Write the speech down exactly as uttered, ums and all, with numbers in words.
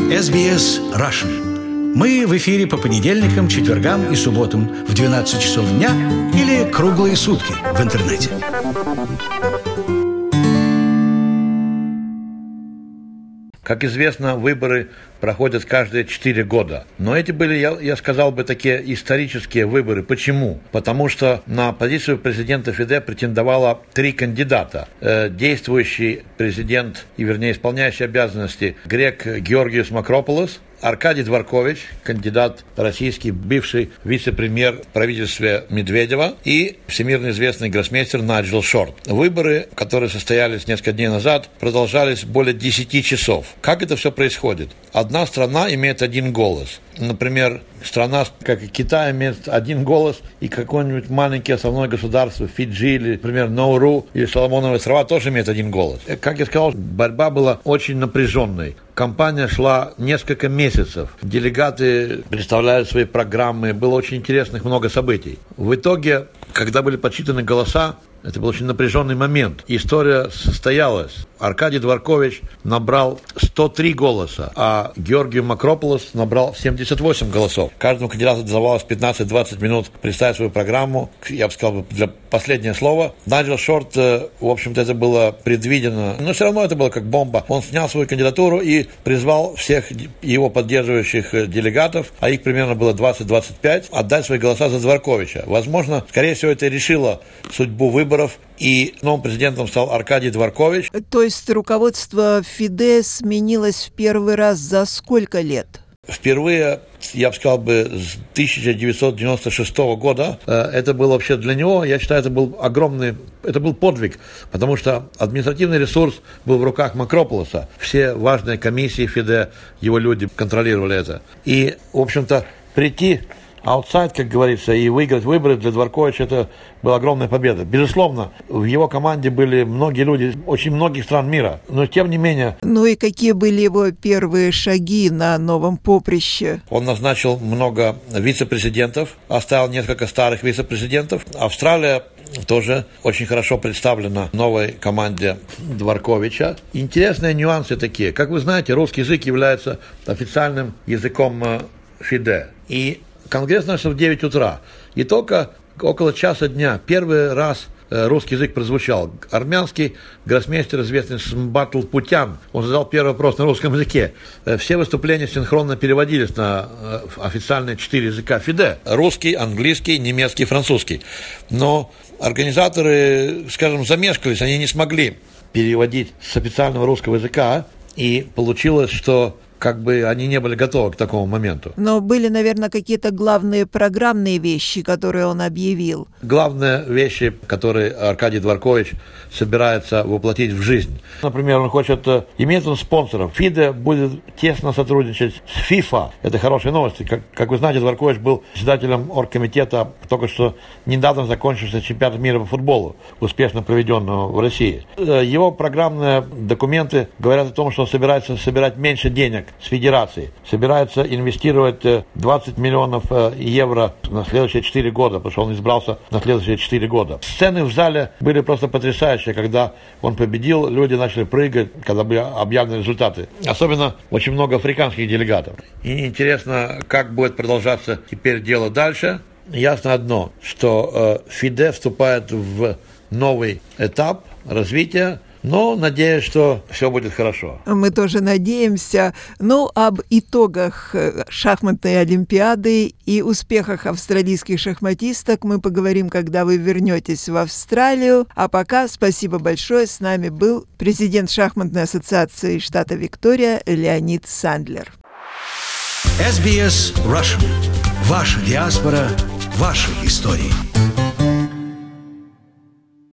эс би эс Russian. Мы в эфире по понедельникам, четвергам и субботам в двенадцать часов дня или круглые сутки в интернете. Как известно, выборы проходят каждые четыре года. Но эти были, я, я сказал бы, такие исторические выборы. Почему? Потому что на позицию президента ФИДЕ претендовало три кандидата. Э, действующий президент, и вернее исполняющий обязанности, грек Георгиос Макрополос, Аркадий Дворкович, кандидат российский, бывший вице-премьер в правительстве Медведева, и всемирно известный гроссмейстер Найджел Шорт. Выборы, которые состоялись несколько дней назад, продолжались более десяти часов. Как это все происходит? Одна страна имеет один голос. Например, страна, как и Китай, имеет один голос, и какое-нибудь маленькое основное государство, Фиджи, или, например, Науру, или Соломоновы острова, тоже имеет один голос. Как я сказал, борьба была очень напряженной. Кампания шла несколько месяцев. Делегаты представляли свои программы. Было очень интересных много событий. В итоге, когда были подсчитаны голоса, это был очень напряженный момент. История состоялась. Аркадий Дворкович набрал сто три голоса, а Георгий Макрополос набрал семьдесят восемь голосов. Каждому кандидату давалось пятнадцать-двадцать минут представить свою программу. Я бы сказал, для последнего слова. Найджел Шорт, в общем-то, это было предвидено, но все равно это было как бомба. Он снял свою кандидатуру и призвал всех его поддерживающих делегатов, а их примерно было двадцать-двадцать пять, отдать свои голоса за Дворковича. Возможно, скорее всего, это решило судьбу выборов, и новым президентом стал Аркадий Дворкович. То есть руководство ФИДЕ сменилось в первый раз за сколько лет? Впервые, я бы сказал, бы, с тысяча девятьсот девяносто шестого года. Это было вообще для него, я считаю, это был огромный, это был подвиг, потому что административный ресурс был в руках Макрополоса. Все важные комиссии ФИДЕ, его люди контролировали это. И, в общем-то, прийти аутсайд, как говорится, и выиграть выборы для Дворковича, это была огромная победа. Безусловно, в его команде были многие люди, очень многих стран мира, но тем не менее... Ну и какие были его первые шаги на новом поприще? Он назначил много вице-президентов, оставил несколько старых вице-президентов. Австралия тоже очень хорошо представлена в новой команде Дворковича. Интересные нюансы такие. Как вы знаете, русский язык является официальным языком ФИДЕ. И Конгресс начался в девять утра, и только около часа дня первый раз русский язык прозвучал. Армянский гроссмейстер, известный Смбатл Путян, он задал первый вопрос на русском языке. Все выступления синхронно переводились на официальные четыре языка ФИДЕ. Русский, английский, немецкий, французский. Но организаторы, скажем, замешкались, они не смогли переводить с официального русского языка, и получилось, что как бы они не были готовы к такому моменту. Но были, наверное, какие-то главные программные вещи, которые он объявил. Главные вещи, которые Аркадий Дворкович собирается воплотить в жизнь. Например, он хочет, имеет он спонсоров. ФИДЕ будет тесно сотрудничать с ФИФА. Это хорошие новости. Как, как вы знаете, Дворкович был председателем оргкомитета только что недавно закончился чемпионат мира по футболу, успешно проведенного в России. Его программные документы говорят о том, что он собирается собирать меньше денег с федерации. Собирается инвестировать двадцать миллионов евро на следующие четыре года, потому что он избрался на следующие четыре года. Сцены в зале были просто потрясающие. Когда он победил, люди начали прыгать, когда были объявлены результаты. Особенно очень много африканских делегатов. И интересно, как будет продолжаться теперь дело дальше. Ясно одно, что э, ФИДЕ вступает в новый этап развития. Но надеюсь, что все будет хорошо. Мы тоже надеемся. Ну, об итогах шахматной олимпиады и успехах австралийских шахматисток мы поговорим, когда вы вернетесь в Австралию. А пока спасибо большое. С нами был президент шахматной ассоциации штата Виктория Леонид Сандлер. эс би эс Russian. Ваша диаспора, ваши истории.